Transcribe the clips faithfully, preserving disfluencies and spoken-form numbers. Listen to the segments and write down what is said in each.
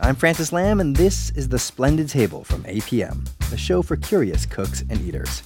I'm Francis Lamb, and this is The Splendid Table from A P M, the show for curious cooks and eaters.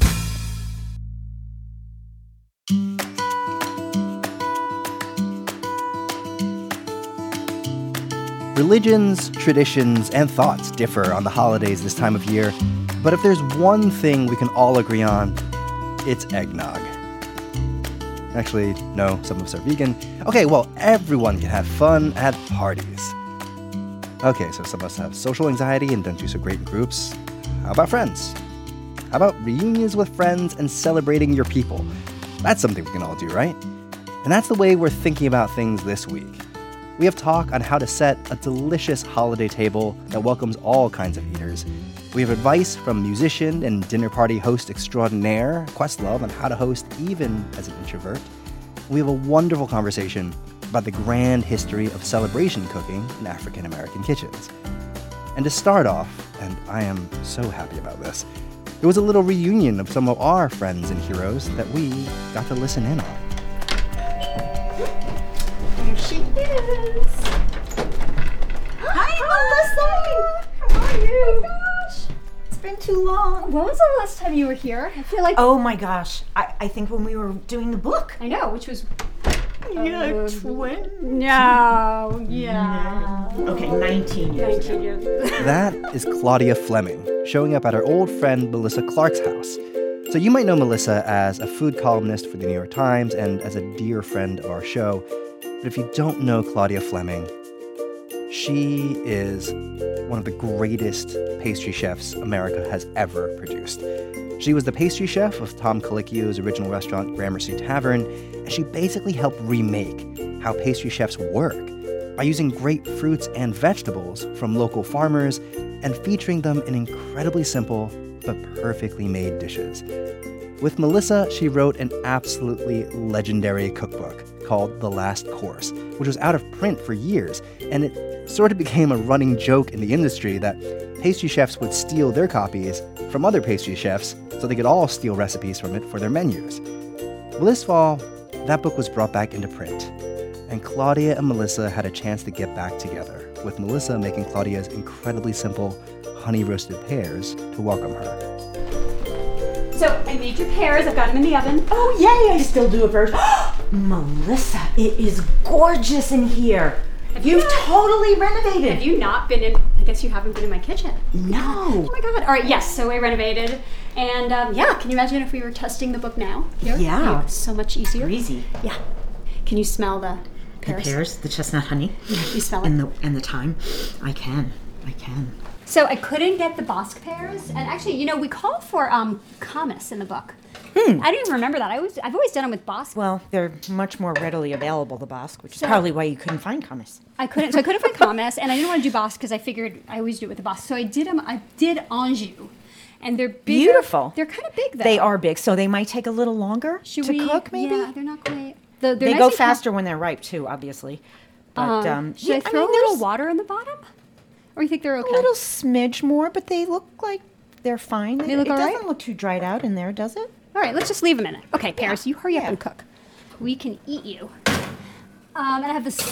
Religions, traditions, and thoughts differ on the holidays this time of year, but if there's one thing we can all agree on, it's eggnog. Actually, no, some of us are vegan. Okay, well, everyone can have fun at parties. Okay, so some of us have social anxiety and don't do so great in groups. How about friends? How about reunions with friends and celebrating your people? That's something we can all do, right? And that's the way we're thinking about things this week. We have talk on how to set a delicious holiday table that welcomes all kinds of eaters. We have advice from musician and dinner party host extraordinaire Questlove on how to host even as an introvert. We have a wonderful conversation about the grand history of celebration cooking in African American kitchens. And to start off, and I am so happy about this, there was a little reunion of some of our friends and heroes that we got to listen in on. There she is. Hi, Melissa. How are you? Oh my gosh. It's been too long. When was the last time you were here? I feel like... Oh my gosh. I, I think when we were doing the book. I know, which was... Yeah, uh, twenty. No, yeah. Okay, nineteen years. nineteen years. That is Claudia Fleming, showing up at her old friend Melissa Clark's house. So you might know Melissa as a food columnist for the New York Times and as a dear friend of our show. But if you don't know Claudia Fleming, she is one of the greatest pastry chefs America has ever produced. She was the pastry chef of Tom Colicchio's original restaurant, Gramercy Tavern, and she basically helped remake how pastry chefs work by using great fruits and vegetables from local farmers and featuring them in incredibly simple but perfectly made dishes. With Melissa, she wrote an absolutely legendary cookbook called The Last Course, which was out of print for years, and it sort of became a running joke in the industry that pastry chefs would steal their copies from other pastry chefs so they could all steal recipes from it for their menus. Well, this fall, that book was brought back into print, and Claudia and Melissa had a chance to get back together, with Melissa making Claudia's incredibly simple honey-roasted pears to welcome her. So I made your pears. I've got them in the oven. Oh, yay, I still do it first. Melissa, it is gorgeous in here. Have you You've not, totally renovated. Have you not been in, I guess you haven't been in my kitchen. No. Oh my God. All right, yes, so I renovated. And um, yeah, can you imagine if we were testing the book now? Here? Yeah. It'd be so much easier. Breezy. Yeah. Can you smell the The pears? pears, the chestnut honey. You smell it? And the, and the thyme. I can. I can. So I couldn't get the Bosc pears, and actually, you know, we call for um, Camas in the book. Hmm. I didn't even remember that. I was, I've always done them with Bosc. Well, they're much more readily available, the Bosc, which So- is probably why you couldn't find Camas. I couldn't, so I couldn't find Camas, and I didn't want to do Bosc because I figured I always do it with the Bosc. So I did them. I did Anjou, and they're bigger. Beautiful. They're kind of big though. They are big, so they might take a little longer Should to we, cook, maybe? Yeah, they're not quite. The, they're They nice go and com- faster when they're ripe, too, obviously. But, Um, um, should yeah, I throw mean, a little there's water in the bottom, or you think they're okay? A little smidge more, but they look like they're fine. They it look it all doesn't right? look too dried out in there, does it? All right, let's just leave them in it. Okay, Paris, you hurry up Yeah. and cook. We can eat you. Um, and I have this.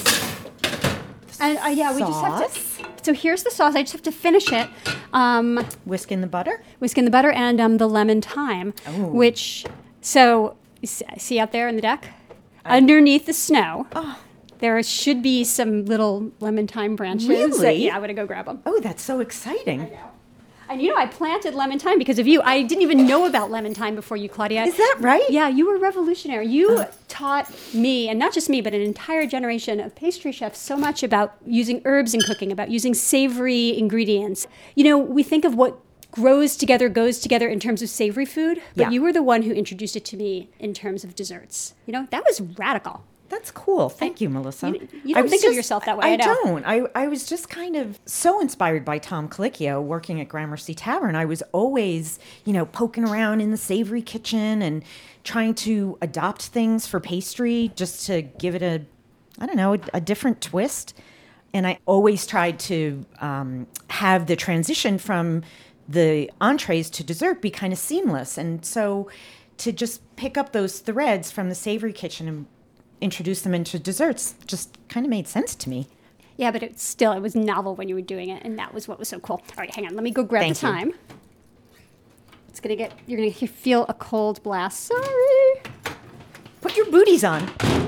And uh, yeah, we just have to. So here's the sauce. I just have to finish it. Um, Whisk in the butter? whisk in the butter and um, the lemon thyme, Oh. which. So you s- see out there in the deck, underneath the snow. Oh. There should be some little lemon thyme branches. Really? Yeah, I'm gonna go grab them. Oh, that's so exciting. And you know, I planted lemon thyme because of you. I didn't even know about lemon thyme before you, Claudia. Is that right? Yeah, you were revolutionary. You taught me, and not just me, but an entire generation of pastry chefs so much about using herbs in cooking, about using savory ingredients. You know, we think of what grows together, goes together in terms of savory food, but Yeah. you were the one who introduced it to me in terms of desserts. You know, that was radical. That's cool. Thank you, Melissa. You- you I don't was think of just- yourself that way, I I know. don't. I, I was just kind of so inspired by Tom Colicchio working at Gramercy Tavern. I was always, you know, poking around in the savory kitchen and trying to adopt things for pastry just to give it a, I don't know, a, a different twist. And I always tried to um, have the transition from the entrees to dessert be kind of seamless. And so to just pick up those threads from the savory kitchen and introduce them into desserts just kind of made sense to me. Yeah, but it's still, it was novel when you were doing it, and that was what was so cool. All right, hang on. Let me go grab Thank the you. time. It's going to get, you're going to feel a cold blast. Sorry. Put your booties on.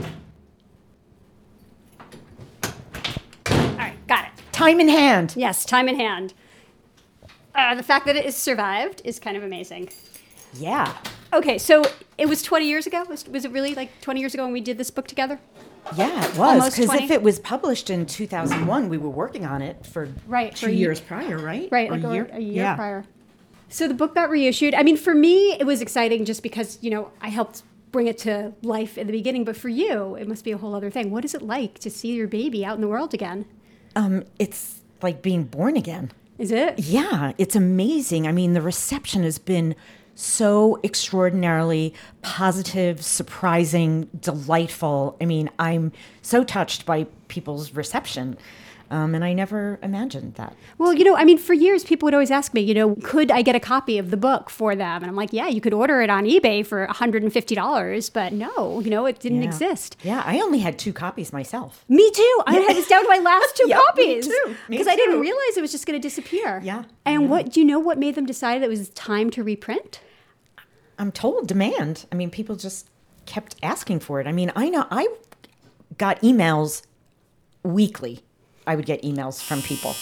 All right, got it. Time in hand. Yes, time in hand. Uh, the fact that it has survived is kind of amazing. Yeah. Okay, so it was twenty years ago? Was, was it really like twenty years ago when we did this book together? Yeah, it was. Almost Because twenty? if it was published in two thousand one, we were working on it for Right, two for a years ye- prior, right? Right, Or like a year, a year yeah. prior. So the book got reissued. I mean, for me, it was exciting just because, you know, I helped bring it to life in the beginning. But for you, it must be a whole other thing. What is it like to see your baby out in the world again? Um, it's like being born again. Is it? Yeah, it's amazing. I mean, the reception has been so extraordinarily positive, surprising, delightful. I mean, I'm so touched by people's reception. Um, and I never imagined that. Well, you know, I mean, for years, people would always ask me, you know, could I get a copy of the book for them? And I'm like, yeah, you could order it on eBay for one hundred fifty dollars. But no, you know, it didn't Yeah. exist. Yeah, I only had two copies myself. Me too. I had was down to my last two Yep, me copies. too. Me Because I didn't too. realize it was just going to disappear. Yeah. And Yeah. what, do you know what made them decide it was time to reprint? I'm told demand. I mean, people just kept asking for it. I mean, I know I got emails weekly. I would get emails from people.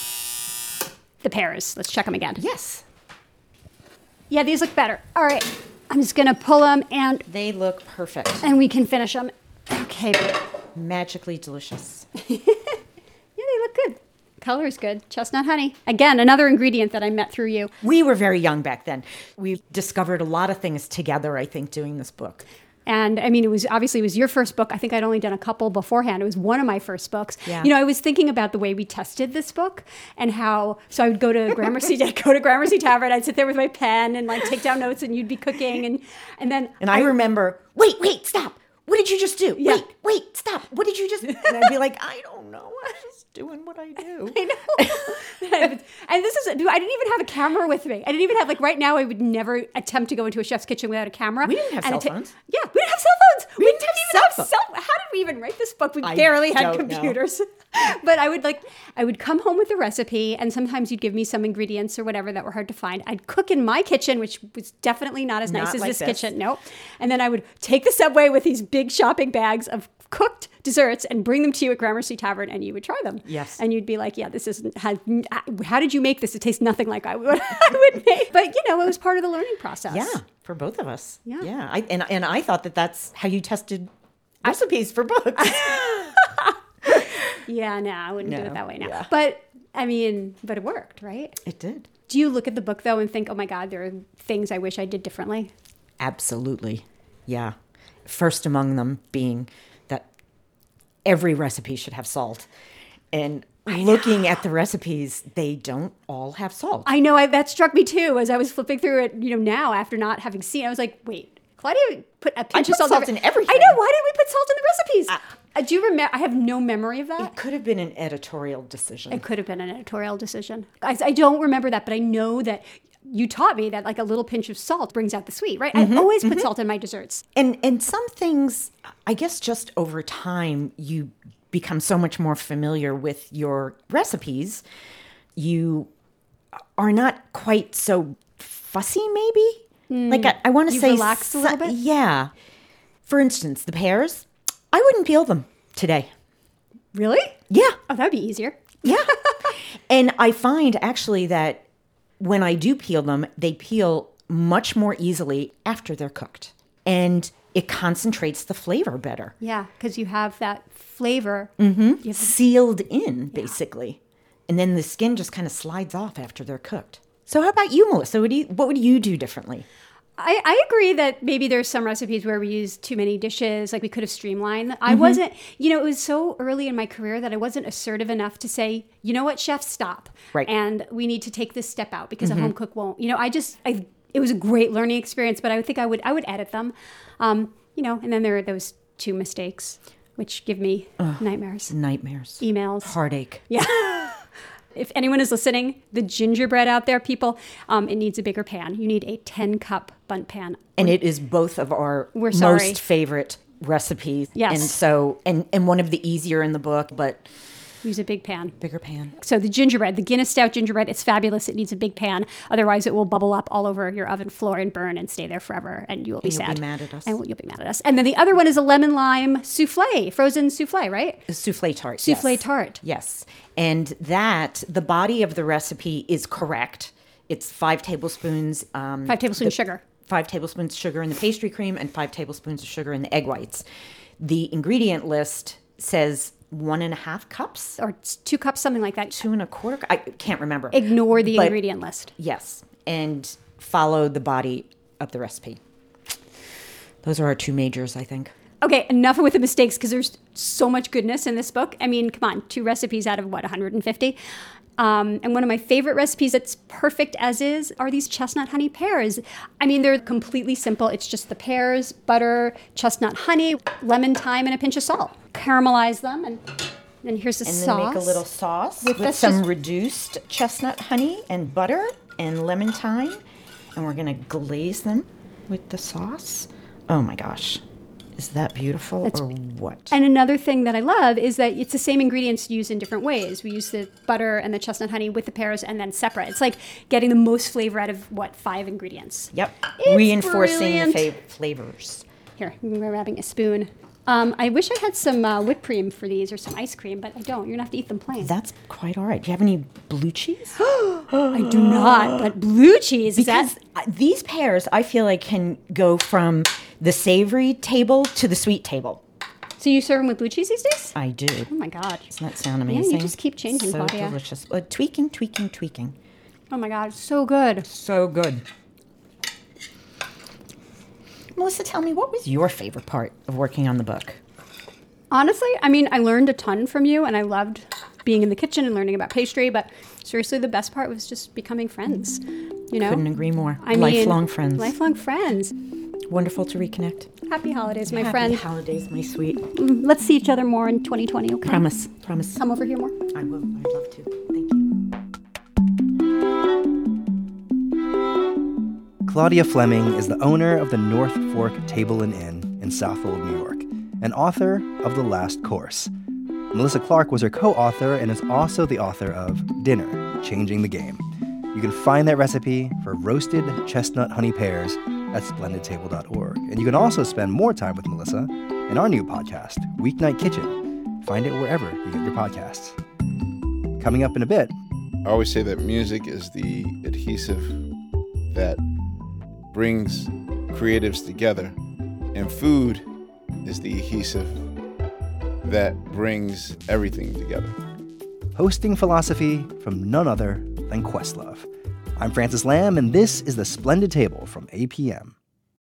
The pears. Let's check them again. Yes. Yeah, these look better. All right. I'm just going to pull them and They look perfect. and we can finish them. Okay. Magically delicious. Yeah, they look good. Color is good. Chestnut honey. Again, another ingredient that I met through you. We were very young back then. We discovered a lot of things together, I think, doing this book. And I mean, it was obviously it was your first book. I think I'd only done a couple beforehand. It was one of my first books. Yeah. You know, I was thinking about the way we tested this book and how, so I would go to Gramercy, I'd go to Gramercy Tavern. I'd sit there with my pen and like take down notes and you'd be cooking. And, and then And I, remember, wait, wait, stop. What did you just do? Yeah. Wait, wait, stop. What did you just... And I'd be like, I don't know. I'm just doing what I do. I know. And this is, I didn't even have a camera with me. I didn't even have, like right now, I would never attempt to go into a chef's kitchen without a camera. We didn't have And cell it ta- phones. Yeah, we didn't have cell phones. We, We didn't, didn't even have have cell cell How did we even write this book? We I barely had don't know. computers. But I would like, I would come home with a recipe and sometimes you'd give me some ingredients or whatever that were hard to find. I'd cook in my kitchen, which was definitely not as nice Not as like this, this. kitchen. No. And then I would take the subway with these big shopping bags of cooked desserts and bring them to you at Gramercy Tavern and you would try them. Yes. And you'd be like, yeah, this isn't, how, how did you make this? It tastes nothing like I would, I would make. But, you know, it was part of the learning process. Yeah, for both of us. Yeah. Yeah. I, and, and I thought that that's how you tested recipes for books. Yeah, no, I wouldn't do No, it that way now. yeah. But, I mean, but it worked, right? It did. Do you look at the book, though, and think, oh, my God, there are things I wish I did differently? Absolutely. Yeah. First among them being that every recipe should have salt. And looking at the recipes, they don't all have salt. I know, I, that struck me, too, as I was flipping through it, you know, now after not having seen it. I was like, wait, Claudia put a pinch put of salt, salt in in everything. I know, why did we put salt in the recipes? Uh, do you remember? I have no memory of that. It could have been an editorial decision. It could have been an editorial decision. I, I don't remember that, but I know that you taught me that like a little pinch of salt brings out the sweet, right? I always put salt in my desserts. And and some things, I guess just over time, you become so much more familiar with your recipes. You are not quite so fussy, maybe? Like I, I want to You've say... relaxed a little bit? Yeah. For instance, the pears, I wouldn't peel them today. Really? Yeah. Oh, that would be easier. Yeah. And I find actually that when I do peel them, they peel much more easily after they're cooked. And it concentrates the flavor better. Yeah, because you have that flavor. Mm-hmm. Sealed in, basically. And then the skin just kind of slides off after they're cooked. So how about you, Melissa? What, do you, what would you do differently? I, I agree that maybe there's some recipes where we use too many dishes, like we could have streamlined. I wasn't, you know, it was so early in my career that I wasn't assertive enough to say, you know what, chef, stop. Right. And we need to take this step out because a home cook won't. You know, I just, I, it was a great learning experience, but I would think I would, I would edit them. Um, you know, and then there are those two mistakes, which give me nightmares, Nightmares. emails. Heartache. Yeah. If anyone is listening, the gingerbread out there, people, um, it needs a bigger pan. You need a ten cup bundt pan. And it is both of our We're sorry. most favorite recipes. Yes. And so, and, and one of the easier in the book, but Use a big pan. Bigger pan. So the gingerbread, the Guinness Stout gingerbread, it's fabulous. It needs a big pan. Otherwise, it will bubble up all over your oven floor and burn and stay there forever. And you will be And you'll sad. be mad at us. And you'll be mad at us. And then the other one is a lemon lime souffle, frozen souffle, right? A souffle tart. Souffle yes. tart. Yes. And that, the body of the recipe is correct. It's five tablespoons. Um, Five tablespoons sugar. Five tablespoons sugar in the pastry cream and five tablespoons of sugar in the egg whites. The ingredient list says one and a half cups. Or it's two cups, something like that. Two and a quarter. cu- I can't remember. Ignore the But- ingredient list. Yes. And follow the body of the recipe. Those are our two majors, I think. Okay, enough with the mistakes because there's so much goodness in this book. I mean, come on, two recipes out of what, one hundred fifty? Um, and one of my favorite recipes that's perfect as is are these chestnut honey pears. I mean, they're completely simple. It's just the pears, butter, chestnut honey, lemon, thyme, and a pinch of salt. Caramelize them, and then here's the And sauce. then make a little sauce With- with, that's some just- reduced chestnut honey and butter and lemon thyme. And we're going to glaze them with the sauce. Oh my gosh. Is that beautiful or what? And another thing that I love is that it's the same ingredients used in different ways. We use the butter and the chestnut honey with the pears and then separate. It's like getting the most flavor out of, what, five ingredients. Yep. It's Reinforcing brilliant. the fav- flavors. Here, we're grabbing a spoon. Um, I wish I had some uh, whipped cream for these or some ice cream, but I don't. You're going to have to eat them plain. That's quite all right. Do you have any blue cheese? I do not, but blue cheese, is Because that... uh, these pears, I feel like, can go from the savory table to the sweet table. So you serve them with blue cheese these days? I do. Oh my God. Doesn't that sound you amazing? just keep changing, so Claudia. delicious. Uh, tweaking, tweaking, tweaking. Oh my God, so good. So good. Melissa, tell me, what was your favorite part of working on the book? Honestly, I mean, I learned a ton from you and I loved being in the kitchen and learning about pastry, but seriously, the best part was just becoming friends. You know? Couldn't agree more. I mean, lifelong friends. Lifelong friends. Wonderful to reconnect. Happy holidays, my Happy friend. holidays, my sweet. Let's see each other more in twenty twenty, okay? Promise. Promise. Come over here more. I will. I'd love to. Thank you. Claudia Fleming is the owner of the North Fork Table and Inn in Southold, New York, and author of The Last Course. Melissa Clark was her co-author and is also the author of Dinner, Changing the Game. You can find that recipe for roasted chestnut honey pears at splendid table dot org. And you can also spend more time with Melissa in our new podcast, Weeknight Kitchen. Find it wherever you get your podcasts. Coming up in a bit. I always say that music is the adhesive that brings creatives together, and food is the adhesive that brings everything together. Hosting philosophy from none other than Questlove. I'm Francis Lamb, and this is The Splendid Table from A P M.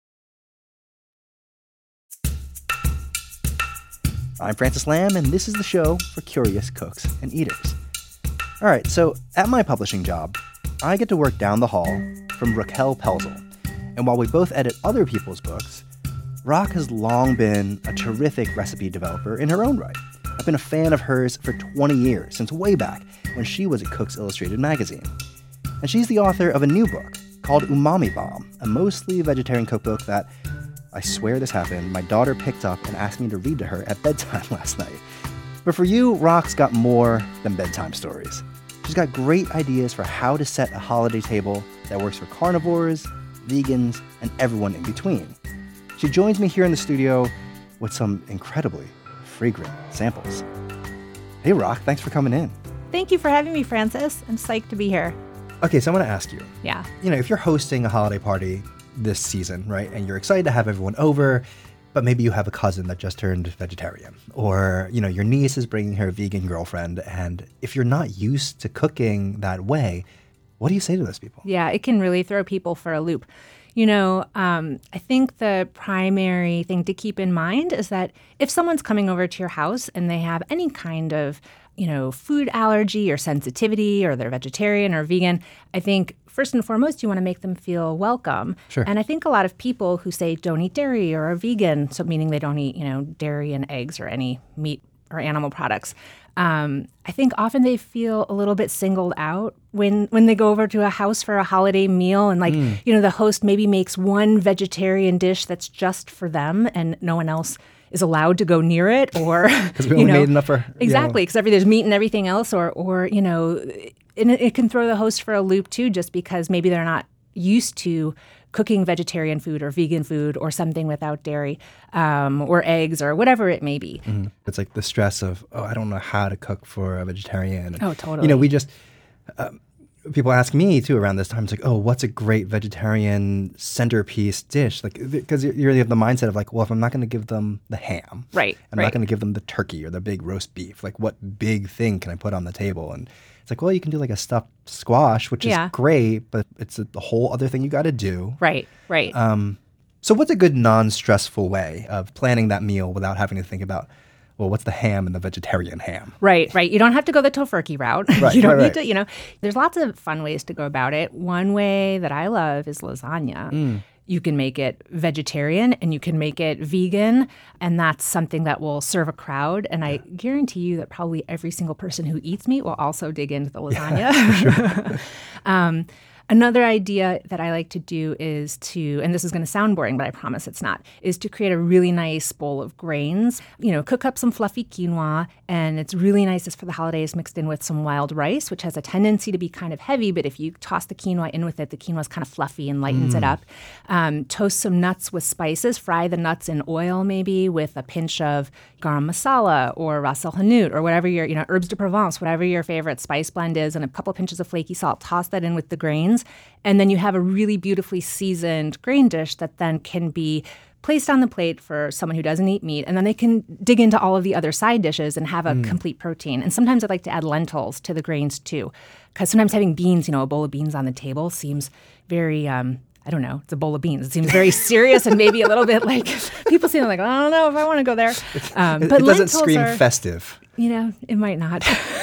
I'm Francis Lamb, and this is the show for curious cooks and eaters. All right, so at my publishing job, I get to work down the hall from Raquel Pelzel. And while we both edit other people's books, Rock has long been a terrific recipe developer in her own right. I've been a fan of hers for twenty years, since way back when she was at Cooks Illustrated magazine. And she's the author of a new book called Umami Bomb, a mostly vegetarian cookbook that, I swear this happened, my daughter picked up and asked me to read to her at bedtime last night. But for you, Rock's got more than bedtime stories. She's got great ideas for how to set a holiday table that works for carnivores, vegans, and everyone in between. She joins me here in the studio with some incredibly fragrant samples. Hey, Rock, thanks for coming in. Thank you for having me, Francis. I'm psyched to be here. Okay, so I'm going to ask you. Yeah. You know, if you're hosting a holiday party this season, right, and you're excited to have everyone over, but maybe you have a cousin that just turned vegetarian, or, you know, your niece is bringing her vegan girlfriend, and if you're not used to cooking that way, what do you say to those people? Yeah, it can really throw people for a loop. You know, um, I think the primary thing to keep in mind is that if someone's coming over to your house and they have any kind of, you know, food allergy or sensitivity, or they're vegetarian or vegan, I think first and foremost, you want to make them feel welcome. Sure. And I think a lot of people who say don't eat dairy or are vegan, so meaning they don't eat, you know, dairy and eggs or any meat or animal products, Um, I think often they feel a little bit singled out when when they go over to a house for a holiday meal, and like, you know, the host maybe makes one vegetarian dish that's just for them and no one else is allowed to go near it, or Because we you only know, made enough for you know, exactly because every there's meat and everything else, or or you know, and it, it can throw the host for a loop too, just because maybe they're not used to cooking vegetarian food or vegan food or something without dairy um, or eggs or whatever it may be. Mhm. It's like the stress of, oh, I don't know how to cook for a vegetarian. And, Oh, totally. You know, we just, um, people ask me too around this time, it's like, oh, what's a great vegetarian centerpiece dish? Like, because you you have the mindset of like, well, if I'm not going to give them the ham, Right, I'm right. not going to give them the turkey or the big roast beef, like what big thing can I put on the table? And it's like, well, you can do like a stuffed squash, which Yeah. is great, but it's a, the whole other thing you got to do. Right, right. Um, so what's a good non-stressful way of planning that meal without having to think about, well, what's the ham and the vegetarian ham? Right, right. You don't have to go the tofurkey route. Right, you don't right, need right. to, you know. There's lots of fun ways to go about it. One way that I love is lasagna. Mm. You can make it vegetarian and you can make it vegan, and that's something that will serve a crowd. And I guarantee you that probably every single person who eats meat will also dig into the lasagna. um, Another idea that I like to do is to, and this is going to sound boring, but I promise it's not, is to create a really nice bowl of grains. You know, cook up some fluffy quinoa, and it's really nice just for the holidays mixed in with some wild rice, which has a tendency to be kind of heavy, but if you toss the quinoa in with it, the quinoa is kind of fluffy and lightens it up. Um, toast some nuts with spices, fry the nuts in oil maybe with a pinch of garam masala or ras el hanout or whatever your, you know, herbs de Provence, whatever your favorite spice blend is, and a couple pinches of flaky salt. Toss that in with the grains. And then you have a really beautifully seasoned grain dish that then can be placed on the plate for someone who doesn't eat meat. And then they can dig into all of the other side dishes and have a complete protein. And sometimes I like to add lentils to the grains too. Because sometimes having beans, you know, a bowl of beans on the table seems very, um, I don't know, it's a bowl of beans. It seems very serious and maybe a little bit like, people seem like, I don't know if I want to go there. Um, It, but it doesn't lentils scream are, festive. you know, it might not.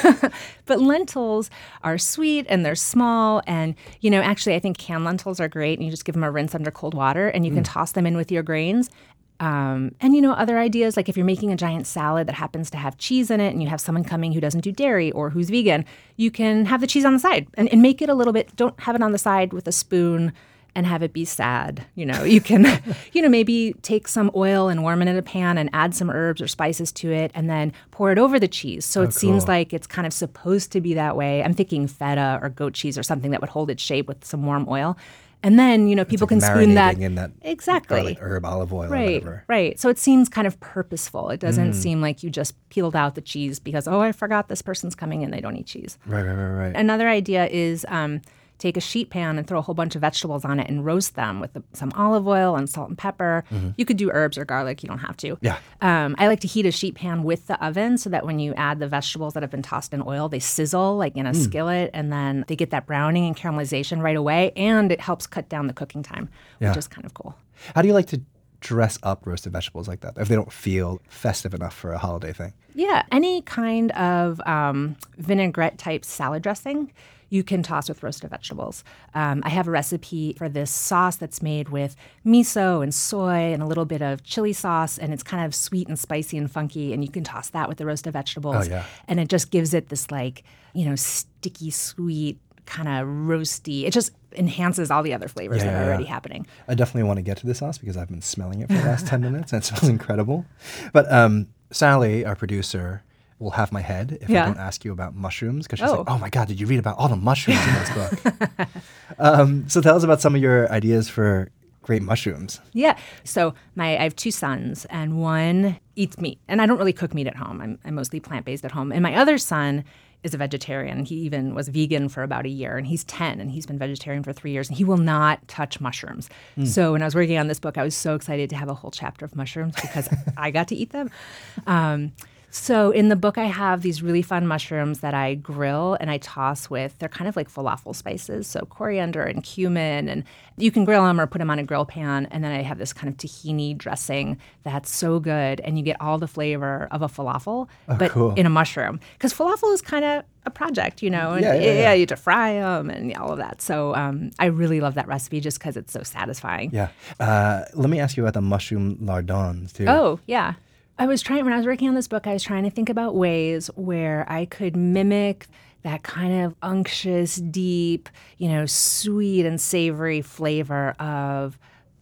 But lentils are sweet and they're small. And, you know, actually, I think canned lentils are great. And you just give them a rinse under cold water and you can toss them in with your grains. Um, and, you know, other ideas, like if you're making a giant salad that happens to have cheese in it and you have someone coming who doesn't do dairy or who's vegan, you can have the cheese on the side and, and make it a little bit, don't have it on the side with a spoon and have it be sad. You know, you can, you know, maybe take some oil and warm it in a pan and add some herbs or spices to it and then pour it over the cheese. So it seems cool. like it's kind of supposed to be that way. I'm thinking feta or goat cheese or something that would hold its shape with some warm oil. And then, you know, people Like can spoon that. marinating in that Exactly. garlic, herb, olive oil, or Right, whatever. right. So it seems kind of purposeful. It doesn't seem like you just peeled out the cheese because, oh, I forgot this person's coming and they don't eat cheese. Right, right, right, right. Another idea is um, take a sheet pan and throw a whole bunch of vegetables on it and roast them with the, some olive oil and salt and pepper. You could do herbs or garlic. You don't have to. Yeah. Um, I like to heat a sheet pan with the oven so that when you add the vegetables that have been tossed in oil, they sizzle like in a skillet, and then they get that browning and caramelization right away, and it helps cut down the cooking time, Yeah. which is kind of cool. How do you like to dress up roasted vegetables like that if they don't feel festive enough for a holiday thing? Yeah, any kind of um, vinaigrette type salad dressing you can toss with roasted vegetables. Um, I have a recipe for this sauce that's made with miso and soy and a little bit of chili sauce, and it's kind of sweet and spicy and funky, and you can toss that with the roasted vegetables. Oh, yeah. And it just gives it this like, you know, sticky, sweet, kind of roasty. It just enhances all the other flavors Yeah, that are yeah, already yeah. happening. I definitely want to get to this sauce because I've been smelling it for the last ten minutes and it smells incredible. But um, Sally, our producer, will have my head if Yeah. I don't ask you about mushrooms because she's Oh. like, oh my God, did you read about all the mushrooms in this book? um, so tell us about some of your ideas for great mushrooms. Yeah. So my I have two sons, and one eats meat, and I don't really cook meat at home. I'm, I'm mostly plant based at home. And my other son is a vegetarian. He even was vegan for about a year, and he's ten, and he's been vegetarian for three years, and he will not touch mushrooms. So when I was working on this book, I was so excited to have a whole chapter of mushrooms because I got to eat them. Um, So in the book, I have these really fun mushrooms that I grill and I toss with, they're kind of like falafel spices, so coriander and cumin, and you can grill them or put them on a grill pan. And then I have this kind of tahini dressing that's so good, and you get all the flavor of a falafel, but cool. in a mushroom. Because falafel is kind of a project, you know, and Yeah, yeah, yeah. you have to fry them and all of that. So um, I really love that recipe just because it's so satisfying. Yeah. Uh, let me ask you about the mushroom lardons too. Oh, yeah. I was trying, when I was working on this book, I was trying to think about ways where I could mimic that kind of unctuous, deep, you know, sweet and savory flavor of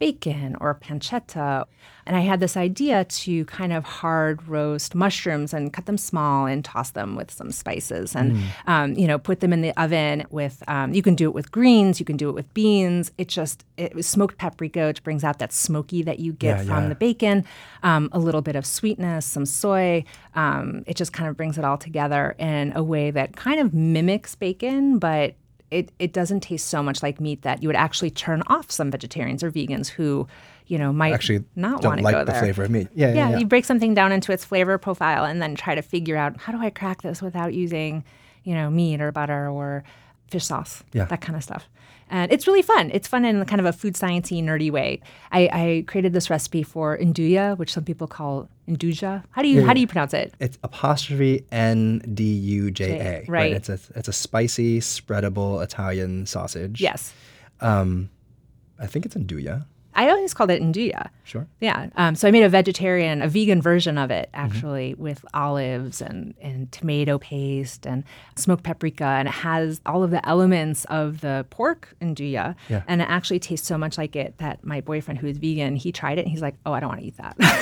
bacon or pancetta. And I had this idea to kind of hard roast mushrooms and cut them small and toss them with some spices and, mm. um, you know, put them in the oven with, um, you can do it with greens, you can do it with beans. It just, it was smoked paprika, which brings out that smoky that you get yeah, from yeah. the bacon, um, a little bit of sweetness, some soy. Um, it just kind of brings it all together in a way that kind of mimics bacon, but it, it doesn't taste so much like meat that you would actually turn off some vegetarians or vegans who, you know, might Actually not don't want to like go the there. flavor of meat. Yeah, yeah, Yeah, yeah. you break something down into its flavor profile and then try to figure out, how do I crack this without using, you know, meat or butter or fish sauce, Yeah. that kind of stuff. And it's really fun. It's fun in kind of a food sciencey, nerdy way. I, I created this recipe for nduja, which some people call nduja. How do you Yeah, how yeah. do you pronounce it? It's apostrophe N D U J A. Right. It's a it's a spicy, spreadable Italian sausage. Yes. Um, I think it's nduja. I always called it nduja. Sure. Yeah. Um, so I made a vegetarian, a vegan version of it, actually, mm-hmm. with olives and, and tomato paste and smoked paprika. And it has all of the elements of the pork nduja. Yeah. And it actually tastes so much like it that my boyfriend, who is vegan, he tried it and he's like, oh, I don't want to eat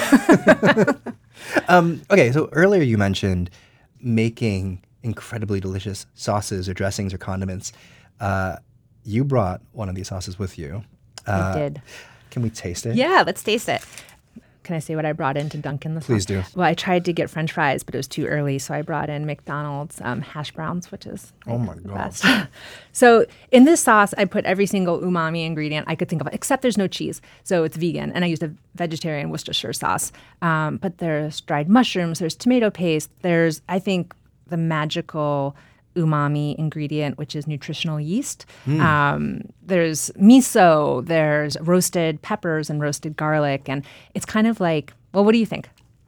that. um, okay. So earlier you mentioned making incredibly delicious sauces or dressings or condiments. Uh, you brought one of these sauces with you. Uh, I did. Can we taste it? Yeah, let's taste it. Can I say what I brought in to dunk in the sauce? Please do. Well, I tried to get French fries, but it was too early, so I brought in McDonald's um, hash browns, which is like, Oh my the God. best. So in this sauce, I put every single umami ingredient I could think of, except there's no cheese, so it's vegan, and I used a vegetarian Worcestershire sauce. Um, but there's dried mushrooms, there's tomato paste, there's, I think, the magical umami ingredient, which is nutritional yeast. Mm. Um, there's miso, there's roasted peppers and roasted garlic, and it's kind of like, well, what do you think?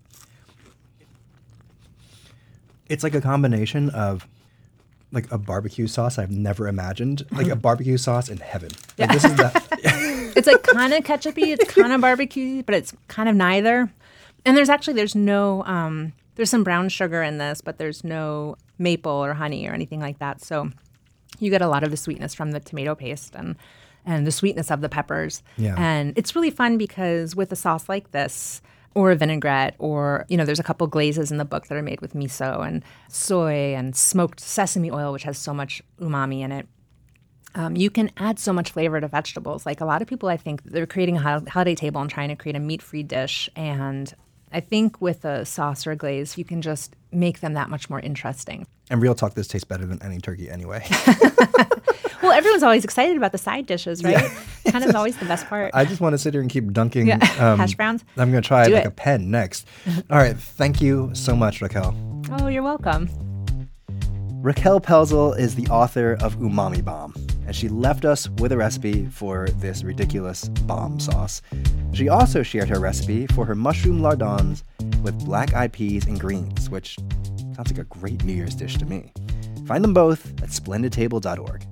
It's like a combination of like a barbecue sauce I've never imagined, like a barbecue sauce in heaven. Like, Yeah. this is the, It's like kind of ketchup-y, it's kind of barbecue, but it's kind of neither. And there's actually, there's no, um, there's some brown sugar in this, but there's no maple or honey or anything like that. So you get a lot of the sweetness from the tomato paste and, and the sweetness of the peppers. Yeah. And it's really fun because with a sauce like this, or a vinaigrette, or, you know, there's a couple glazes in the book that are made with miso and soy and smoked sesame oil, which has so much umami in it. Um, you can add so much flavor to vegetables. Like a lot of people, I think, they're creating a ho- holiday table and trying to create a meat-free dish. And I think with a sauce or a glaze, you can just make them that much more interesting. and real talk, this tastes better than any turkey anyway. Well, everyone's always excited about the side dishes, right? Yeah. Kind of is always the best part. I just want to sit here and keep dunking. Yeah. um, Hash browns? I'm going to try Do like it. a pen next. All right. Thank you so much, Raquel. Oh, you're welcome. Raquel Pelzel is the author of Umami Bomb, and she left us with a recipe for this ridiculous bomb sauce. She also shared her recipe for her mushroom lardons with black-eyed peas and greens, which sounds like a great New Year's dish to me. Find them both at splendid table dot org.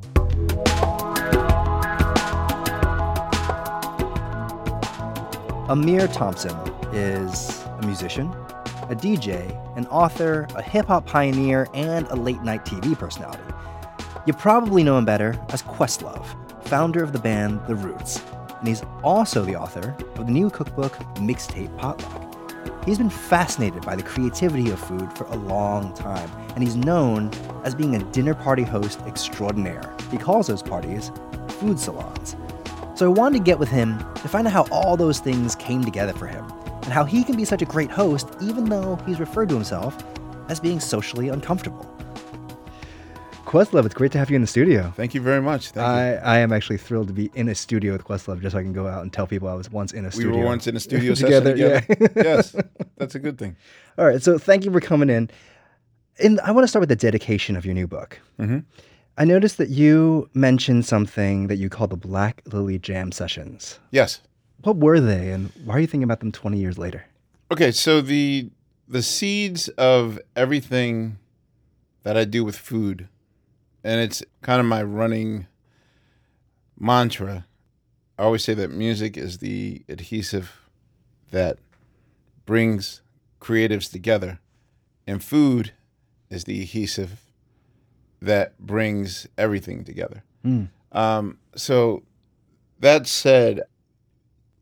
Amir Thompson is a musician, a D J, an author, a hip-hop pioneer, and a late-night T V personality. You probably know him better as Questlove, founder of the band The Roots, and he's also the author of the new cookbook Mixtape Potluck. He's been fascinated by the creativity of food for a long time, and he's known as being a dinner party host extraordinaire. He calls those parties food salons. So I wanted to get with him to find out how all those things came together for him, and how he can be such a great host even though he's referred to himself as being socially uncomfortable. Questlove, it's great to have you in the studio. Thank you very much. Thank I, I am actually thrilled to be in a studio with Questlove just so I can go out and tell people I was once in a you. We studio. were once in a studio together. session together. Yeah. Yes, that's a good thing. All right, so thank you for coming in. And I want to start with the dedication of your new book. Mm-hmm. I noticed that you mentioned something that you call the Black Lily Jam Sessions. Yes. What were they, and why are you thinking about them twenty years later? Okay, so the the seeds of everything that I do with food, and it's kind of my running mantra. I always say that music is the adhesive that brings creatives together, and food is the adhesive that brings everything together. Mm. Um, so that said,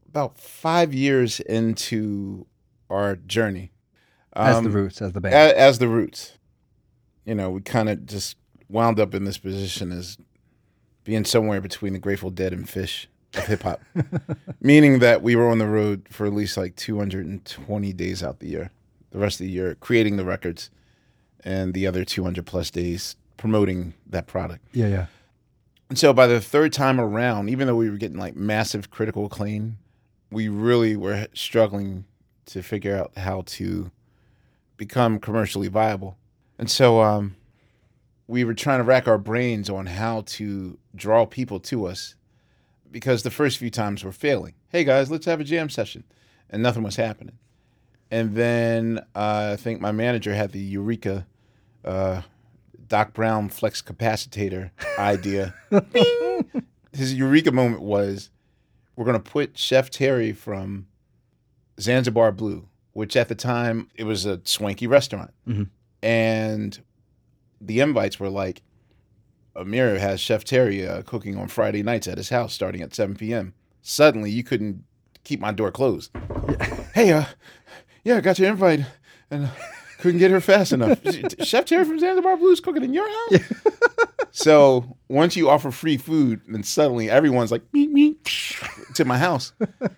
about five years into our journey. As Um, the Roots, as the band. As, as the Roots. You know, we kind of just wound up in this position as being somewhere between the Grateful Dead and Fish of hip hop. Meaning that we were on the road for at least like two hundred twenty days out the year. The rest of the year creating the records, and the other two hundred plus days promoting that product. yeah, yeah. And so by the third time around, even though we were getting like massive critical acclaim, we really were struggling to figure out how to become commercially viable. And so um, we were trying to rack our brains on how to draw people to us, because the first few times were failing. Hey guys, let's have a jam session. And nothing was happening. And then uh, I think my manager had the Eureka uh, Doc Brown flex capacitator idea. Bing! His Eureka moment was, we're going to put Chef Terry from Zanzibar Blue, which at the time, it was a swanky restaurant. Mm-hmm. And the invites were like, Amir has Chef Terry uh, cooking on Friday nights at his house starting at seven p.m. Suddenly, you couldn't keep my door closed. Yeah. Hey, uh, yeah, I got your invite and uh, couldn't get her fast enough. Chef Terry from Zanzibar Blues cooking in your house? Yeah. So once you offer free food, then suddenly everyone's like, meet me to my house.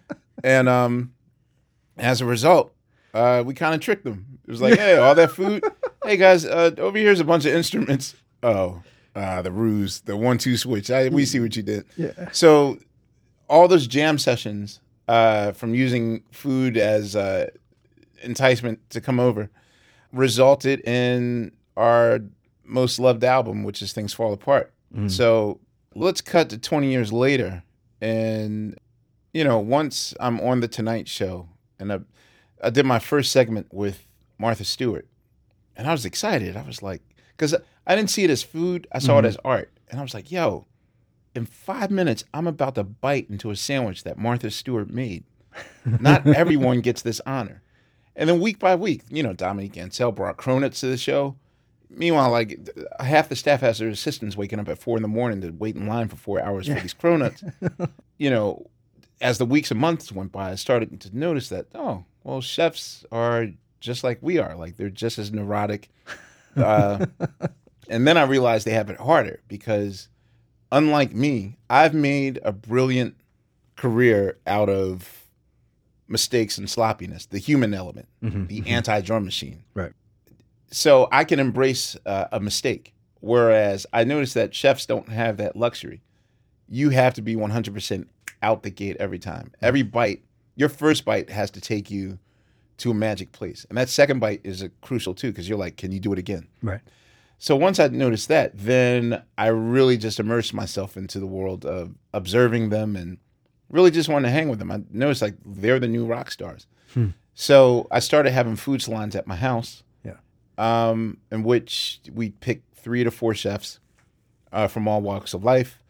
And um, as a result, uh, we kind of tricked them. It was like, hey, all that food. Hey, guys, uh, over here's a bunch of instruments. Oh, uh, the ruse, the one two switch. I, we see what you did. Yeah. So all those jam sessions uh, from using food as uh, enticement to come over resulted in our most loved album, which is Things Fall Apart. Mm. So let's cut to twenty years later. And, you know, once I'm on The Tonight Show, and I, I did my first segment with Martha Stewart, and I was excited. I was like, because I didn't see it as food. I saw mm-hmm. it as art. And I was like, yo, in five minutes, I'm about to bite into a sandwich that Martha Stewart made. Not everyone gets this honor. And then week by week, you know, Dominique Ansel brought cronuts to the show. Meanwhile, like, half the staff has their assistants waking up at four in the morning to wait in line for four hours for these cronuts. You know, as the weeks and months went by, I started to notice that, oh, well, chefs are just like we are. Like, they're just as neurotic. Uh, and then I realized they have it harder because, unlike me, I've made a brilliant career out of mistakes and sloppiness, the human element, mm-hmm, the mm-hmm. anti-drum machine. Right. So I can embrace uh, a mistake, whereas I noticed that chefs don't have that luxury. You have to be one hundred percent out the gate every time. Every bite, your first bite has to take you to a magic place. And that second bite is a crucial too, because you're like, can you do it again? Right. So once I noticed that, then I really just immersed myself into the world of observing them and really just wanted to hang with them. I noticed like they're the new rock stars. Hmm. So I started having food salons at my house, yeah, um, in which we picked three to four chefs uh, from all walks of life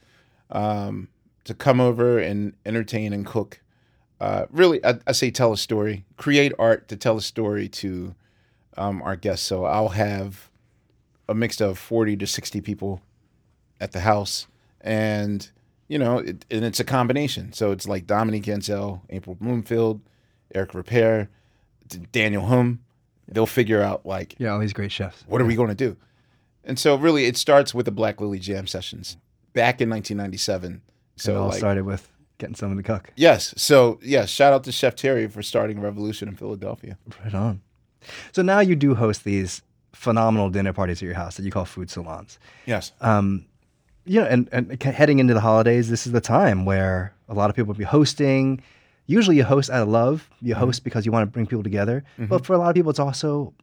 um, to come over and entertain and cook. Uh, really, I, I say tell a story, create art to tell a story to um, our guests. So I'll have a mix of forty to sixty people at the house, and you know, it, and it's a combination. So it's like Dominique Ansel, April Bloomfield, Eric Repair, Daniel Hum. They'll figure out like, yeah, all these great chefs. What are we going to do? And so really, it starts with the Black Lily Jam Sessions back in nineteen ninety-seven. So it all like, started with getting someone to cook. Yes. So yeah, shout out to Chef Terry for starting a revolution in Philadelphia. Right on. So now you do host these phenomenal dinner parties at your house that you call food salons. Yes. Um, you know, and, and heading into the holidays, this is the time where a lot of people will be hosting. Usually you host out of love. You host mm-hmm. because you want to bring people together. Mm-hmm. But for a lot of people, it's also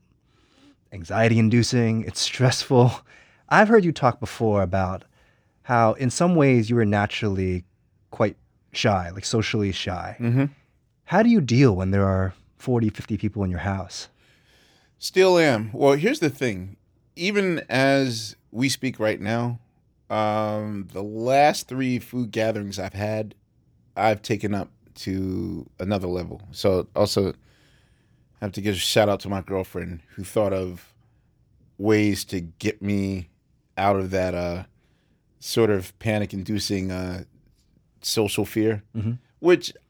anxiety-inducing. It's stressful. I've heard you talk before about how in some ways you were naturally quite shy, like socially shy. Mm-hmm. How do you deal when there are forty, fifty people in your house? Still am. Well, here's the thing. Even as we speak right now, um, the last three food gatherings I've had, I've taken up to another level. So also have to give a shout out to my girlfriend who thought of ways to get me out of that uh, sort of panic-inducing uh, social fear, mm-hmm. which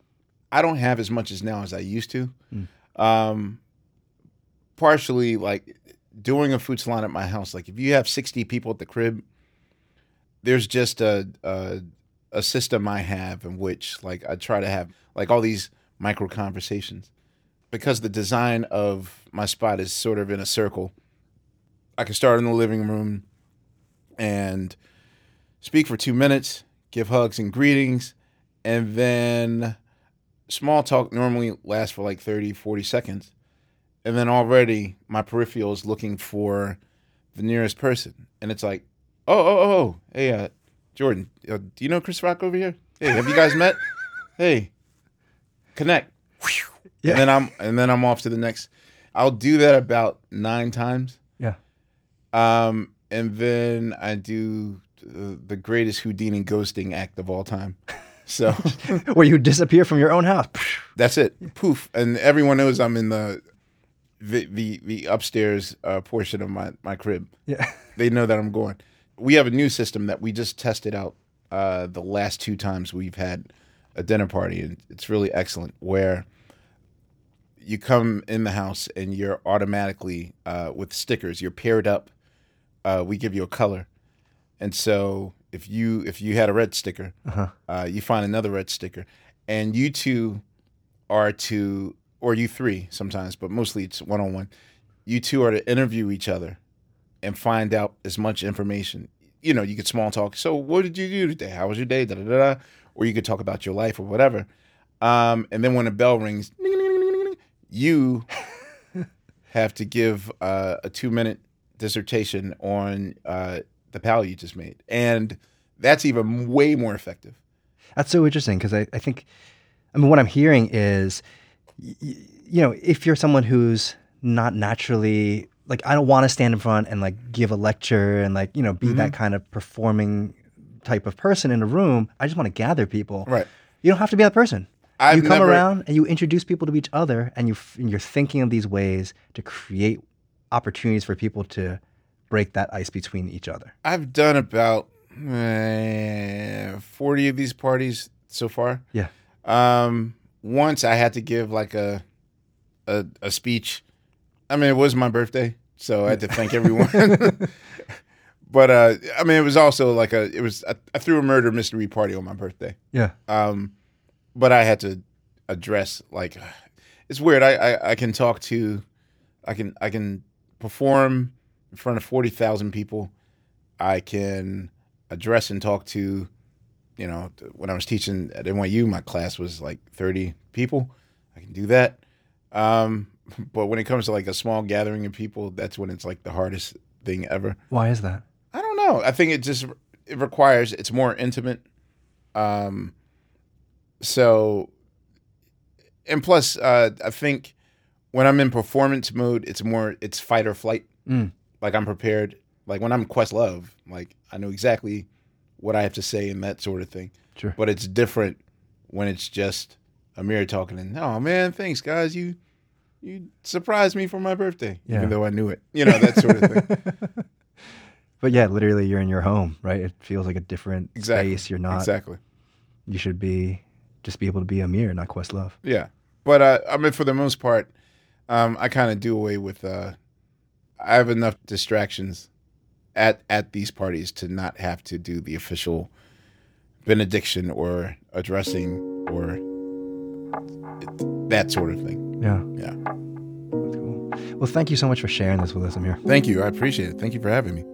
I don't have as much as now as I used to. Mm. Um, partially, like, doing a food salon at my house, like, if you have sixty people at the crib, there's just a, a, a system I have in which, like, I try to have, like, all these micro conversations. Because the design of my spot is sort of in a circle, I can start in the living room and speak for two minutes, give hugs and greetings, and then small talk normally lasts for like thirty, forty seconds. And then already my peripheral is looking for the nearest person. And it's like, oh, oh, oh, oh. Hey, uh, Jordan, uh, do you know Chris Rock over here? Hey, have you guys met? Hey, connect. Yeah. And then I'm and then I'm off to the next. I'll do that about nine times. Yeah. Um, and then I do the, the greatest Houdini ghosting act of all time. So where you disappear from your own house. That's it. Poof. And everyone knows I'm in the the the, the upstairs uh, portion of my, my crib. Yeah. They know that I'm going. We have a new system that we just tested out uh, the last two times we've had a dinner party, and it's really excellent, where you come in the house and you're automatically uh, with stickers. You're paired up. Uh, we give you a color, and so if you if you had a red sticker, uh-huh. uh, you find another red sticker, and you two are to, or you three sometimes, but mostly it's one on one. You two are to interview each other and find out as much information. You know, you could small talk. So, what did you do today? How was your day? Da da da. da. Or you could talk about your life or whatever. Um, and then when the bell rings, you have to give uh, a two-minute dissertation on uh, the pal you just made. And that's even way more effective. That's so interesting because I, I think, I mean, what I'm hearing is, y- you know, if you're someone who's not naturally, like, I don't want to stand in front and, like, give a lecture and, like, you know, be mm-hmm. that kind of performing type of person in a room. I just want to gather people. Right. You don't have to be that person. I've you come never... around and you introduce people to each other, and you and you're thinking of these ways to create opportunities for people to break that ice between each other. I've done about uh, forty of these parties so far. Yeah. Um, once I had to give like a, a a speech. I mean, it was my birthday, so I had to thank everyone. But uh, I mean, it was also like a. It was I, I threw a murder mystery party on my birthday. Yeah. Um, but I had to address, like, it's weird. I, I, I can talk to, I can I can perform in front of forty thousand people. I can address and talk to, you know, when I was teaching at N Y U, my class was like thirty people. I can do that. Um, but when it comes to like a small gathering of people, that's when it's like the hardest thing ever. Why is that? I don't know. I think it just it requires, it's more intimate. Um, so, and plus, uh, I think when I'm in performance mode, it's more, it's fight or flight. Mm. Like I'm prepared. Like when I'm Questlove, like I know exactly what I have to say and that sort of thing. Sure. But it's different when it's just Amir talking and, oh man, thanks guys. You, you surprised me for my birthday, yeah. even though I knew it, you know, that sort of thing. But yeah, literally you're in your home, right? It feels like a different exactly. space. You're not. Exactly. You should be, just be able to be Amir, not Questlove. Yeah. But uh, I mean, for the most part, um, I kind of do away with, uh, I have enough distractions at, at these parties to not have to do the official benediction or addressing or that sort of thing. Yeah. Yeah. That's cool. Well, thank you so much for sharing this with us, Amir. Thank you. I appreciate it. Thank you for having me.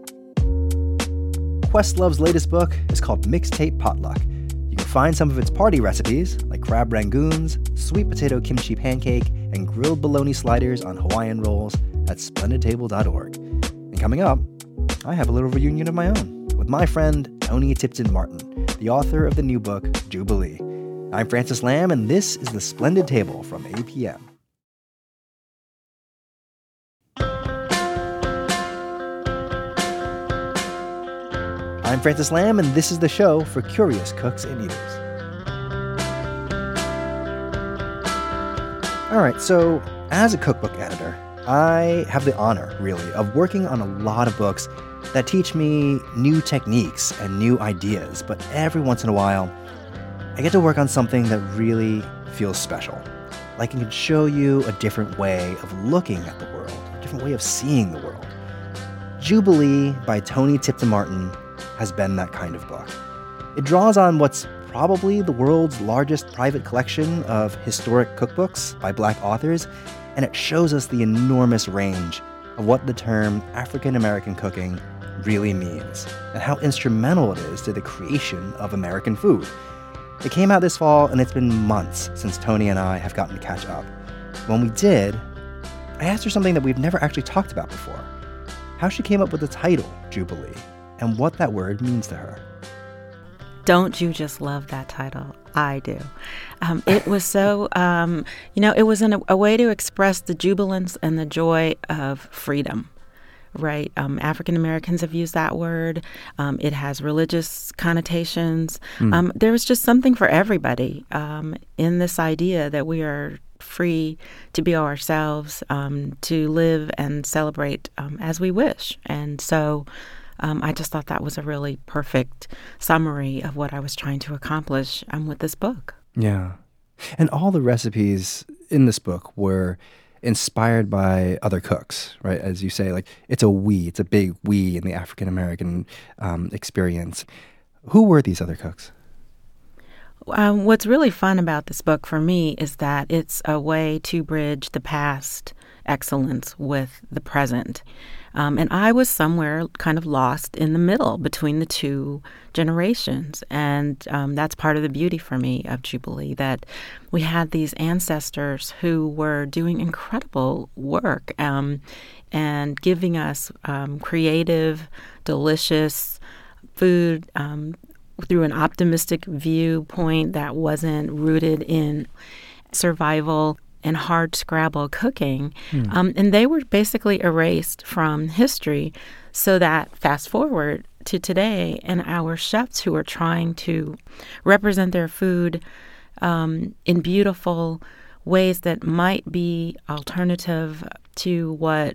Questlove's latest book is called Mixtape Potluck. You can find some of its party recipes, like crab rangoons, sweet potato kimchi pancake, and grilled bologna sliders on Hawaiian rolls at splendid table dot org. And coming up, I have a little reunion of my own with my friend Tony Tipton Martin, the author of the new book, Jubilee. I'm Francis Lamb, and this is The Splendid Table from A P M. I'm Francis Lamb, and this is the show for curious cooks and eaters. All right, so as a cookbook editor, I have the honor, really, of working on a lot of books that teach me new techniques and new ideas. But every once in a while, I get to work on something that really feels special. Like it can show you a different way of looking at the world, a different way of seeing the world. Jubilee by Toni Tipton Martin has been that kind of book. It draws on what's probably the world's largest private collection of historic cookbooks by Black authors, and it shows us the enormous range of what the term African American cooking really means, and how instrumental it is to the creation of American food. It came out this fall, and it's been months since Toni and I have gotten to catch up. When we did, I asked her something that we've never actually talked about before. How she came up with the title, Jubilee, and what that word means to her. Don't you just love that title? I do. Um, it was so, um, you know, it was an, a way to express the jubilance and the joy of freedom. Right. Um, African Americans have used that word. Um, it has religious connotations. Mm. Um, there was just something for everybody um, in this idea that we are free to be ourselves, um, to live and celebrate um, as we wish. And so um, I just thought that was a really perfect summary of what I was trying to accomplish um, with this book. Yeah. And all the recipes in this book were inspired by other cooks, right? As you say, like it's a we, it's a big we in the African American um, experience. Who were these other cooks? Um, what's really fun about this book for me is that it's a way to bridge the past excellence with the present. Um, and I was somewhere kind of lost in the middle between the two generations. And um, that's part of the beauty for me of Jubilee, that we had these ancestors who were doing incredible work um, and giving us um, creative, delicious food um, through an optimistic viewpoint that wasn't rooted in survival and hard scrabble cooking. Mm. Um, and they were basically erased from history so that fast forward to today and our chefs who are trying to represent their food um, in beautiful ways that might be alternative to what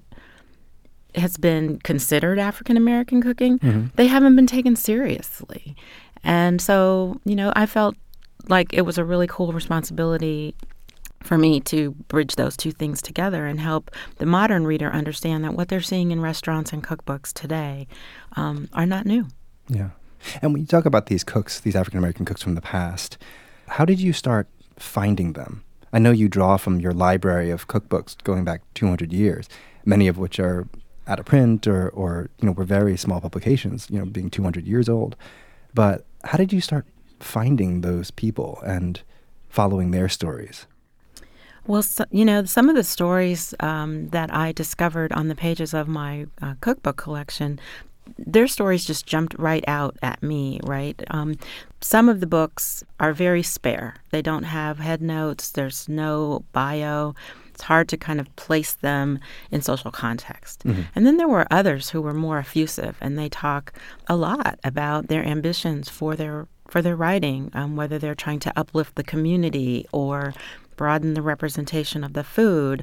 has been considered African American cooking, mm-hmm. they haven't been taken seriously. And so, you know, I felt like it was a really cool responsibility for me to bridge those two things together and help the modern reader understand that what they're seeing in restaurants and cookbooks today um, are not new. Yeah. And when you talk about these cooks, these African-American cooks from the past, how did you start finding them? I know you draw from your library of cookbooks going back two hundred years, many of which are out of print or, or you know, were very small publications, you know, being two hundred years old. But how did you start finding those people and following their stories? Well, so, you know, some of the stories um, that I discovered on the pages of my uh, cookbook collection, their stories just jumped right out at me, right? Um, some of the books are very spare. They don't have head notes. There's no bio. It's hard to kind of place them in social context. Mm-hmm. And then there were others who were more effusive, and they talk a lot about their ambitions for their for their writing, um, whether they're trying to uplift the community or broaden the representation of the food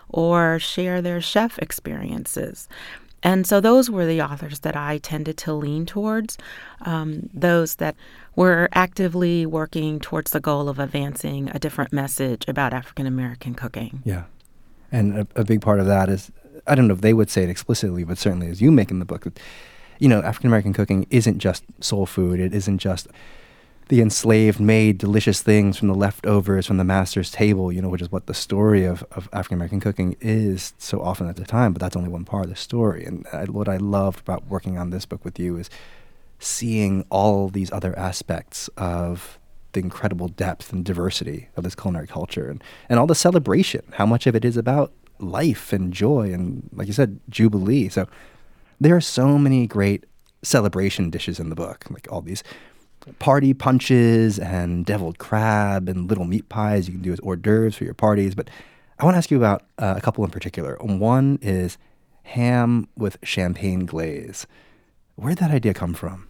or share their chef experiences. And so those were the authors that I tended to lean towards, um, those that were actively working towards the goal of advancing a different message about African American cooking. Yeah. And a, a big part of that is, I don't know if they would say it explicitly, but certainly as you make in the book, that, you know, African American cooking isn't just soul food. It isn't just the enslaved made delicious things from the leftovers from the master's table, you know, which is what the story of, of African-American cooking is so often at the time, but that's only one part of the story. And I, what I loved about working on this book with you is seeing all these other aspects of the incredible depth and diversity of this culinary culture and, and all the celebration, how much of it is about life and joy and, like you said, Jubilee. So there are so many great celebration dishes in the book, like all these party punches and deviled crab and little meat pies you can do as hors d'oeuvres for your parties. But I want to ask you about uh, a couple in particular. One is ham with champagne glaze. Where'd that idea come from?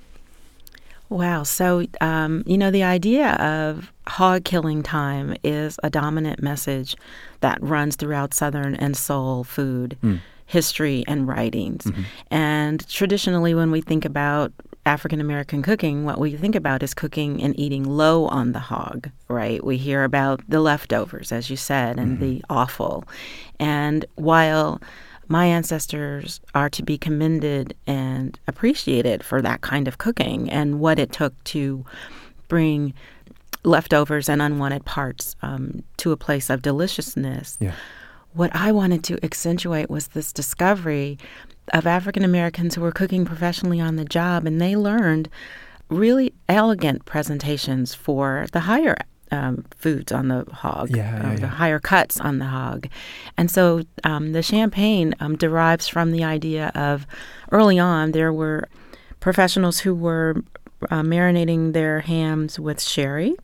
Wow. So, um, you know, the idea of hog killing time is a dominant message that runs throughout Southern and soul food mm. history and writings. Mm-hmm. And traditionally, when we think about African American cooking, what we think about is cooking and eating low on the hog, right? We hear about the leftovers, as you said, and mm-hmm. the offal. And while my ancestors are to be commended and appreciated for that kind of cooking and what it took to bring leftovers and unwanted parts um, to a place of deliciousness, yeah. what I wanted to accentuate was this discovery of African Americans who were cooking professionally on the job, and they learned really elegant presentations for the higher um, foods on the hog, yeah, yeah, uh, yeah. the higher cuts on the hog. And so um, the champagne um, derives from the idea of early on there were professionals who were uh, marinating their hams with sherry.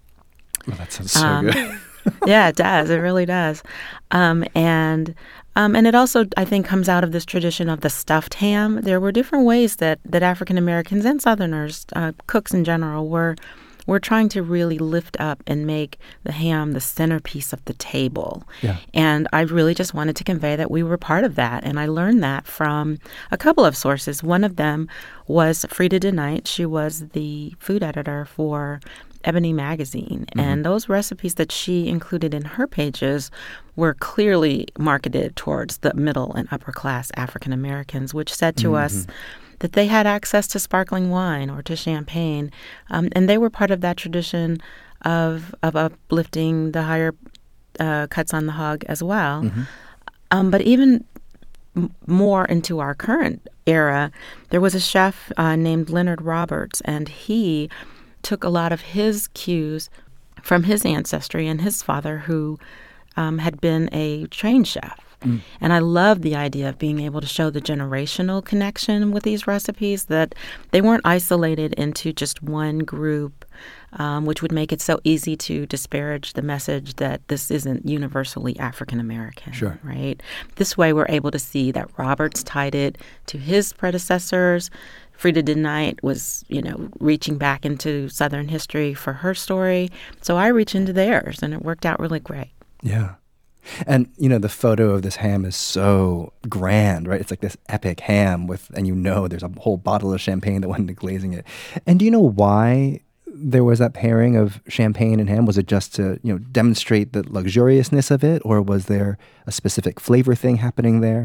Oh, that sounds so um, good. Yeah, it does. It really does. Um, and um, and it also, I think, comes out of this tradition of the stuffed ham. There were different ways that, that African Americans and Southerners, uh, cooks in general, were were trying to really lift up and make the ham the centerpiece of the table. Yeah. And I really just wanted to convey that we were part of that. And I learned that from a couple of sources. One of them was Frida DeKnight. She was the food editor for Ebony Magazine. Mm-hmm. And those recipes that she included in her pages were clearly marketed towards the middle and upper class African Americans, which said to mm-hmm. us that they had access to sparkling wine or to champagne. Um, and they were part of that tradition of, of uplifting the higher uh, cuts on the hog as well. Mm-hmm. Um, but even m- more into our current era, there was a chef uh, named Leonard Roberts, and he took a lot of his cues from his ancestry and his father, who um, had been a trained chef. Mm. And I love the idea of being able to show the generational connection with these recipes, that they weren't isolated into just one group, um, which would make it so easy to disparage the message that this isn't universally African American. Sure. Right? This way, we're able to see that Roberts tied it to his predecessors. Frida DeKnight was, you know, reaching back into Southern history for her story. So I reach into theirs, and it worked out really great. Yeah. And, you know, the photo of this ham is so grand, right? It's like this epic ham with, and you know there's a whole bottle of champagne that went into glazing it. And do you know why there was that pairing of champagne and ham? Was it just to, you know, demonstrate the luxuriousness of it, or was there a specific flavor thing happening there?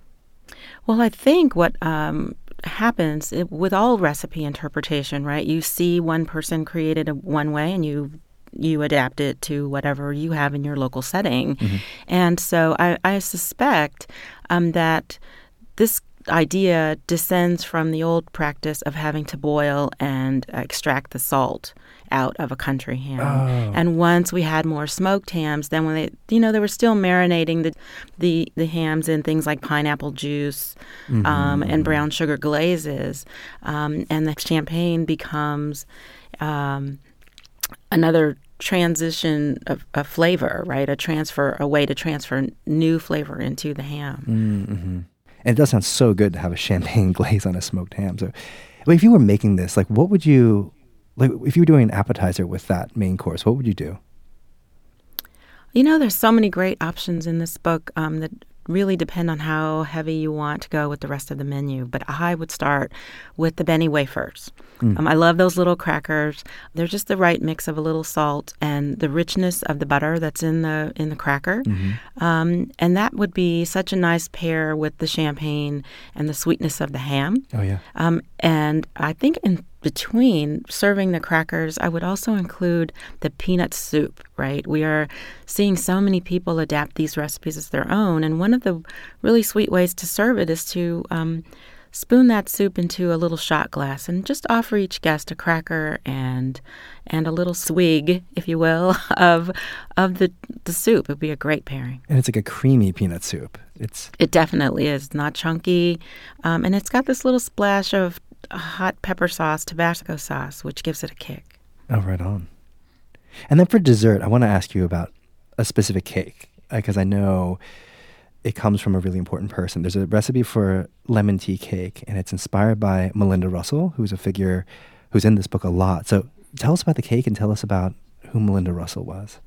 Well, I think what um, happens it, with all recipe interpretation, right? You see one person created a, one way, and you you adapt it to whatever you have in your local setting. Mm-hmm. And so I, I suspect um, that this idea descends from the old practice of having to boil and uh, extract the salt out of a country ham. Oh. And once we had more smoked hams, then when they, you know, they were still marinating the the, the hams in things like pineapple juice mm-hmm. um, and brown sugar glazes. Um, and the champagne becomes um, another transition of, of flavor, right? A transfer, a way to transfer new flavor into the ham. Mm-hmm. And it does sound so good to have a champagne glaze on a smoked ham. So, but if you were making this, like, what would you, like, if you were doing an appetizer with that main course, what would you do? You know, there's so many great options in this book um, that really depend on how heavy you want to go with the rest of the menu. But I would start with the Benny wafers. Mm. Um, I love those little crackers. They're just the right mix of a little salt and the richness of the butter that's in the in the cracker. Mm-hmm. Um, and that would be such a nice pair with the champagne and the sweetness of the ham. Oh, yeah. Um, and I think in between serving the crackers, I would also include the peanut soup, right? We are seeing so many people adapt these recipes as their own. And one of the really sweet ways to serve it is to um, spoon that soup into a little shot glass and just offer each guest a cracker and and a little swig, if you will, of of the, the soup. It would be a great pairing. And it's like a creamy peanut soup. It's It definitely is. Not chunky. Um, and it's got this little splash of hot pepper sauce, Tabasco sauce, which gives it a kick. Oh, right on. And then for dessert, I want to ask you about a specific cake, because I know it comes from a really important person. There's a recipe for lemon tea cake, and it's inspired by Melinda Russell, who's a figure who's in this book a lot. So tell us about the cake and tell us about who Melinda Russell was.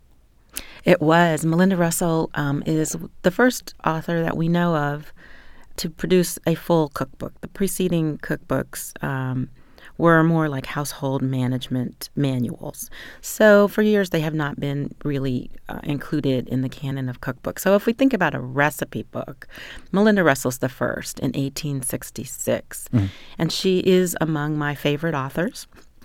It was. Melinda Russell um, is the first author that we know of to produce a full cookbook. The preceding cookbooks um, were more like household management manuals. So for years, they have not been really uh, included in the canon of cookbooks. So if we think about a recipe book, Melinda Russell's the first in eighteen sixty-six. Mm-hmm. And she is among my favorite authors.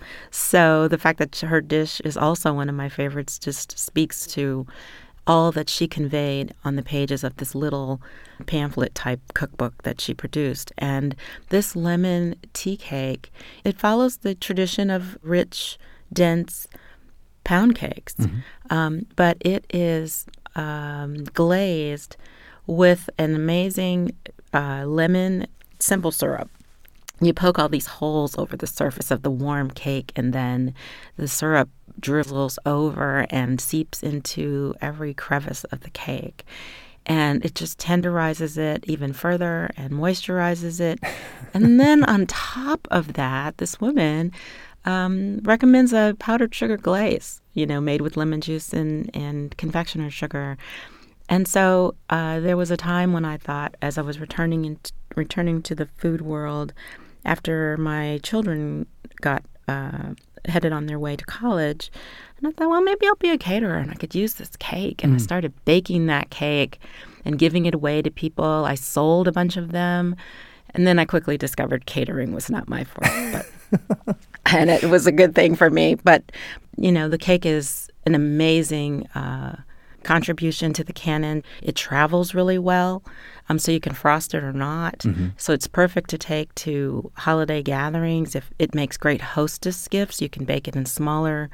So the fact that her dish is also one of my favorites just speaks to all that she conveyed on the pages of this little pamphlet-type cookbook that she produced. And this lemon tea cake, it follows the tradition of rich, dense pound cakes. Mm-hmm. Um, but it is um, glazed with an amazing uh, lemon simple syrup. You poke all these holes over the surface of the warm cake, and then the syrup drizzles over and seeps into every crevice of the cake. And it just tenderizes it even further and moisturizes it. And then on top of that, this woman um, recommends a powdered sugar glaze, you know, made with lemon juice and, and confectioner's sugar. And so uh, there was a time when I thought, as I was returning in, returning to the food world, after my children got uh, headed on their way to college, and I thought, well, maybe I'll be a caterer and I could use this cake. And mm. I started baking that cake and giving it away to people. I sold a bunch of them. And then I quickly discovered catering was not my forte. But and it was a good thing for me. But, you know, the cake is an amazing uh, contribution to the canon. It travels really well. Um, so you can frost it or not. Mm-hmm. So it's perfect to take to holiday gatherings. If it makes great hostess gifts, you can bake it in smaller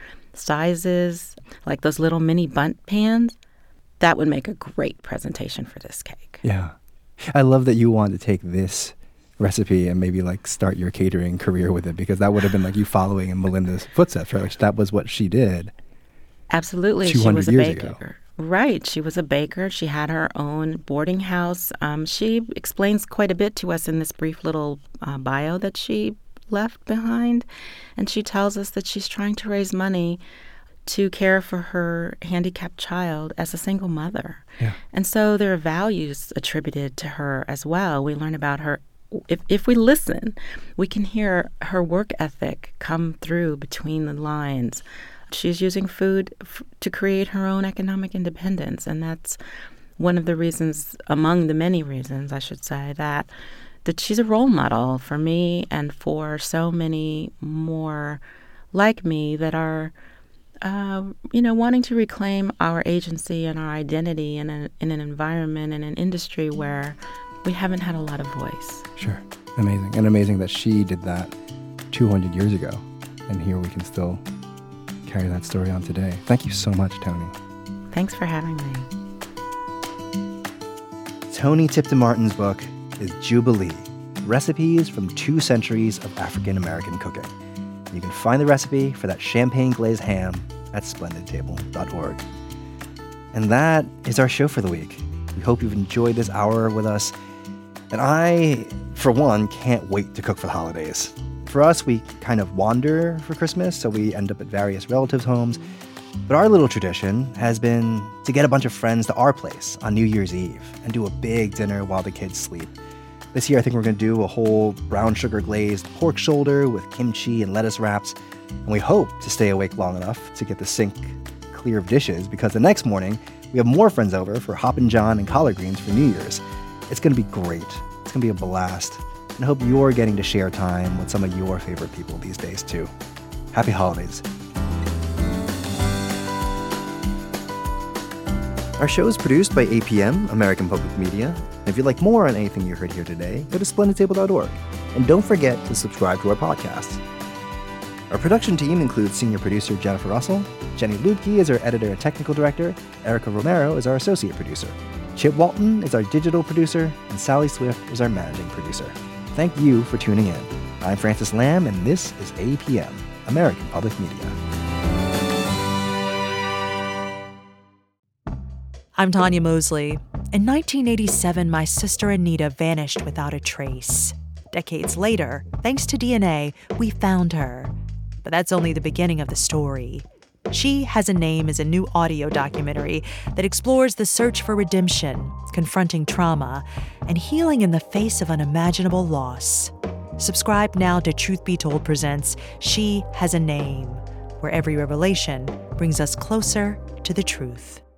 sizes, like those little mini bundt pans. That would make a great presentation for this cake. Yeah. I love that you wanted to take this recipe and maybe like start your catering career with it, because that would have been like you following in Melinda's footsteps, right? Like that was what she did. Absolutely. two hundred she was a years baker. Ago. Right. She was a baker. She had her own boarding house. Um, she explains quite a bit to us in this brief little uh, bio that she left behind. And she tells us that she's trying to raise money to care for her handicapped child as a single mother. Yeah. And so there are values attributed to her as well. We learn about her. If, if we listen, we can hear her work ethic come through between the lines. She's using food f- to create her own economic independence, and that's one of the reasons, among the many reasons, I should say, that that she's a role model for me and for so many more like me that are, uh, you know, wanting to reclaim our agency and our identity in, a, in an environment and an industry where we haven't had a lot of voice. Sure. Amazing. And amazing that she did that two hundred years ago, and here we can still carry that story on today. Thank you so much, Toni. Thanks for having me. Toni Tipton Martin's book is Jubilee, Recipes from Two Centuries of African American Cooking. You can find the recipe for that champagne glazed ham at splendid table dot org. And that is our show for the week. We hope you've enjoyed this hour with us. And I, for one, can't wait to cook for the holidays. For us, we kind of wander for Christmas, so we end up at various relatives' homes. But our little tradition has been to get a bunch of friends to our place on New Year's Eve and do a big dinner while the kids sleep. This year, I think we're going to do a whole brown sugar glazed pork shoulder with kimchi and lettuce wraps. And we hope to stay awake long enough to get the sink clear of dishes, because the next morning, we have more friends over for Hoppin' John and collard greens for New Year's. It's going to be great. It's going to be a blast. And I hope you're getting to share time with some of your favorite people these days, too. Happy holidays. Our show is produced by A P M, American Public Media. And if you'd like more on anything you heard here today, go to splendid table dot org. And don't forget to subscribe to our podcasts. Our production team includes senior producer Jennifer Russell, Jenny Lubke is our editor and technical director, Erica Romero is our associate producer, Chip Walton is our digital producer, and Sally Swift is our managing producer. Thank you for tuning in. I'm Francis Lamb, and this is A P M, American Public Media. I'm Tanya Mosley. In nineteen eighty-seven, my sister Anita vanished without a trace. Decades later, thanks to D N A, we found her. But that's only the beginning of the story. She Has a Name is a new audio documentary that explores the search for redemption, confronting trauma, and healing in the face of unimaginable loss. Subscribe now to Truth Be Told presents She Has a Name, where every revelation brings us closer to the truth.